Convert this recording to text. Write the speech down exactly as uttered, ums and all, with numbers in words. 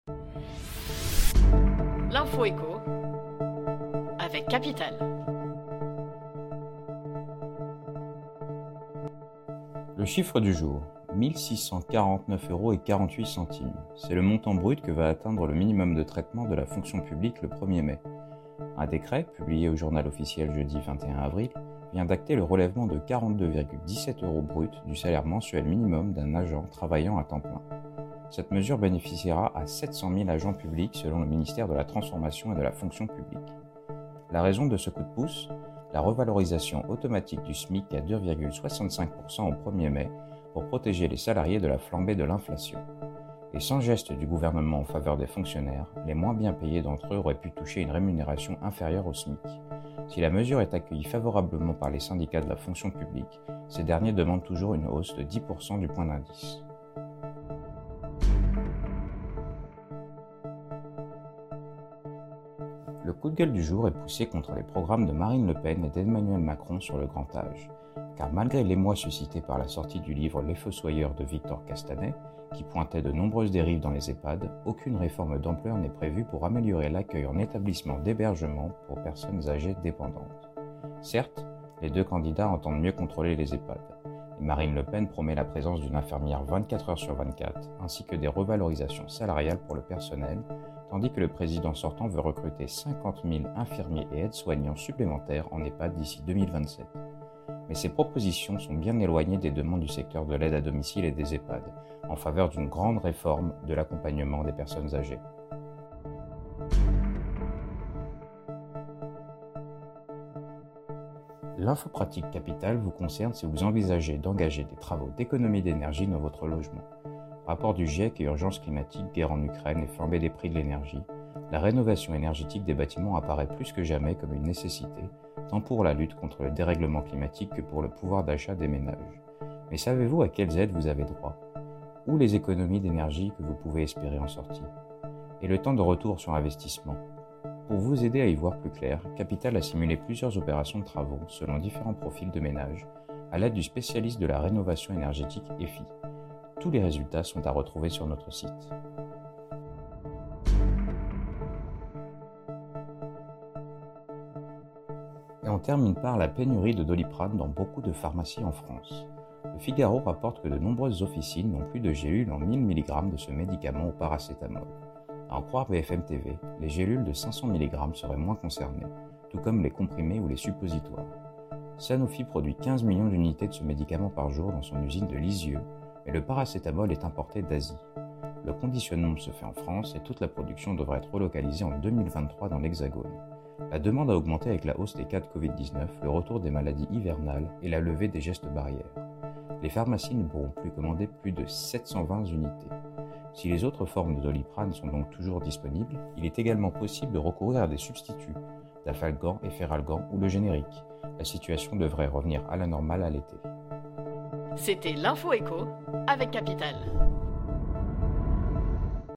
L'info éco avec Capital. Le chiffre du jour, mille six cent quarante-neuf euros et quarante-huit centimes. C'est le montant brut que va atteindre le minimum de traitement de la fonction publique le premier mai. Un décret, publié au journal officiel jeudi vingt et un avril, vient d'acter le relèvement de quarante-deux virgule dix-sept euros brut du salaire mensuel minimum d'un agent travaillant à temps plein. Cette mesure bénéficiera à sept cent mille agents publics selon le ministère de la Transformation et de la Fonction publique. La raison de ce coup de pouce, la revalorisation automatique du SMIC à deux virgule soixante-cinq pour cent au premier mai pour protéger les salariés de la flambée de l'inflation. Et sans geste du gouvernement en faveur des fonctionnaires, les moins bien payés d'entre eux auraient pu toucher une rémunération inférieure au SMIC. Si la mesure est accueillie favorablement par les syndicats de la fonction publique, ces derniers demandent toujours une hausse de dix pour cent du point d'indice. Le coup de gueule du jour est poussé contre les programmes de Marine Le Pen et d'Emmanuel Macron sur le grand âge. Car malgré l'émoi suscité par la sortie du livre Les Fossoyeurs de Victor Castanet, qui pointait de nombreuses dérives dans les EHPAD, aucune réforme d'ampleur n'est prévue pour améliorer l'accueil en établissement d'hébergement pour personnes âgées dépendantes. Certes, les deux candidats entendent mieux contrôler les EHPAD. Et Marine Le Pen promet la présence d'une infirmière vingt-quatre heures sur vingt-quatre, ainsi que des revalorisations salariales pour le personnel, tandis que le président sortant veut recruter cinquante mille infirmiers et aides-soignants supplémentaires en EHPAD d'ici deux mille vingt-sept. Mais ces propositions sont bien éloignées des demandes du secteur de l'aide à domicile et des EHPAD, en faveur d'une grande réforme de l'accompagnement des personnes âgées. L'info pratique Capital vous concerne si vous envisagez d'engager des travaux d'économie d'énergie dans votre logement. Rapport du GIEC et urgence climatique, guerre en Ukraine et flambée des prix de l'énergie, la rénovation énergétique des bâtiments apparaît plus que jamais comme une nécessité, tant pour la lutte contre le dérèglement climatique que pour le pouvoir d'achat des ménages. Mais savez-vous à quelles aides vous avez droit? Ou les économies d'énergie que vous pouvez espérer en sortie? Et le temps de retour sur investissement? Pour vous aider à y voir plus clair, Capital a simulé plusieurs opérations de travaux selon différents profils de ménages, à l'aide du spécialiste de la rénovation énergétique E F I. Tous les résultats sont à retrouver sur notre site. Et on termine par la pénurie de Doliprane dans beaucoup de pharmacies en France. Le Figaro rapporte que de nombreuses officines n'ont plus de gélules en mille milligrammes de ce médicament au paracétamol. À en croire B F M T V, les gélules de cinq cents milligrammes seraient moins concernées, tout comme les comprimés ou les suppositoires. Sanofi produit quinze millions d'unités de ce médicament par jour dans son usine de Lisieux, mais le paracétamol est importé d'Asie. Le conditionnement se fait en France et toute la production devrait être relocalisée en deux mille vingt-trois dans l'Hexagone. La demande a augmenté avec la hausse des cas de covid dix-neuf, le retour des maladies hivernales et la levée des gestes barrières. Les pharmacies ne pourront plus commander plus de sept cent vingt unités. Si les autres formes de Doliprane sont donc toujours disponibles, il est également possible de recourir à des substituts, Dafalgan et Feralgan ou le générique. La situation devrait revenir à la normale à l'été. C'était l'info éco avec Capital.